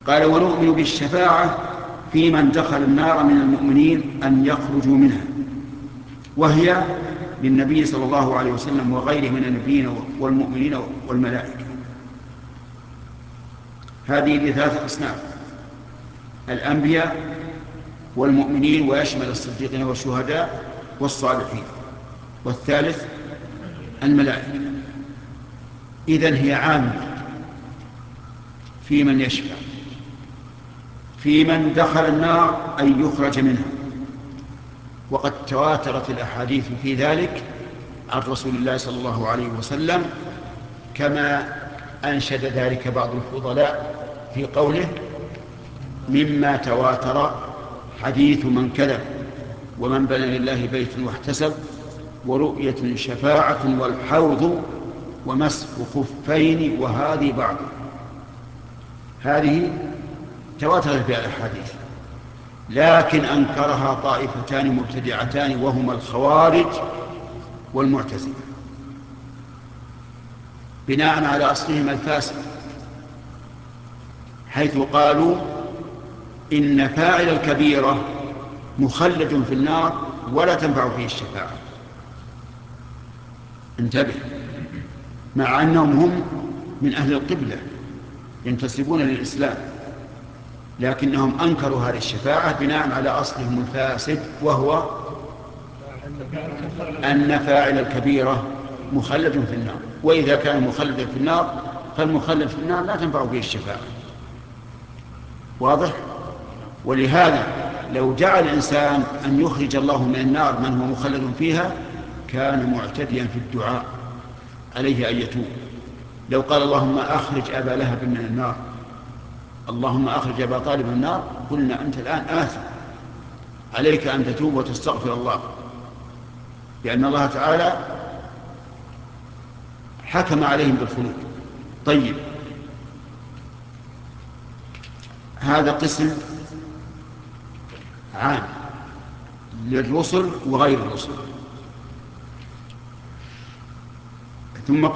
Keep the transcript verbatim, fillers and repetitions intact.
قال ونؤمن بالشفاعة في من دخل النار من المؤمنين أن يخرجوا منها، وهي للنبي صلى الله عليه وسلم وغيره من النبيين والمؤمنين والملائكة. هذه لثلاثة أصناف: الأنبياء والمؤمنين، ويشمل الصديقين والشهداء والصالحين. والثالث الملائكة. إذن هي عامة في من يشفع، في من دخل النار أن يخرج منها، وقد تواترت الأحاديث في ذلك عن رسول الله صلى الله عليه وسلم، كما أنشد ذلك بعض الفضلاء في قوله: مما تواتر حديث من كذب، ومن بنى لله بيتا واحتسب، ورؤية شفاعة والحوض، ومسح خفين وهذه بعض. هذه تواترت بها الأحاديث، لكن أنكرها طائفتان مبتدعتان، وهما الخوارج والمعتزلة، بناء على أصلهما الفاسد، حيث قالوا إن فاعل الكبيرة مخلد في النار ولا تنفع فيه الشفاعة. انتبه، مع أنهم هم من أهل القبلة ينتسبون للإسلام، لكنهم أنكروا هذه الشفاعة بناء على أصلهم الفاسد، وهو أن فاعل الكبيرة مخلد في النار، وإذا كان مخلدا في النار فالمخلد في النار لا تنفع به الشفاعة. واضح؟ ولهذا لو جعل الإنسان أن يخرج الله من النار من هو مخلد فيها كان معتديا في الدعاء، عليه أن يتوب. لو قال اللهم أخرج أبا لهب من النار، اللهم أخرج أبا طالب من النار، قلنا أنت الآن آثم، عليك أن تتوب وتستغفر الله، لأن الله تعالى حكم عليهم بالخلود. طيب، هذا قسم عام للرسل وغير الرسل. ثم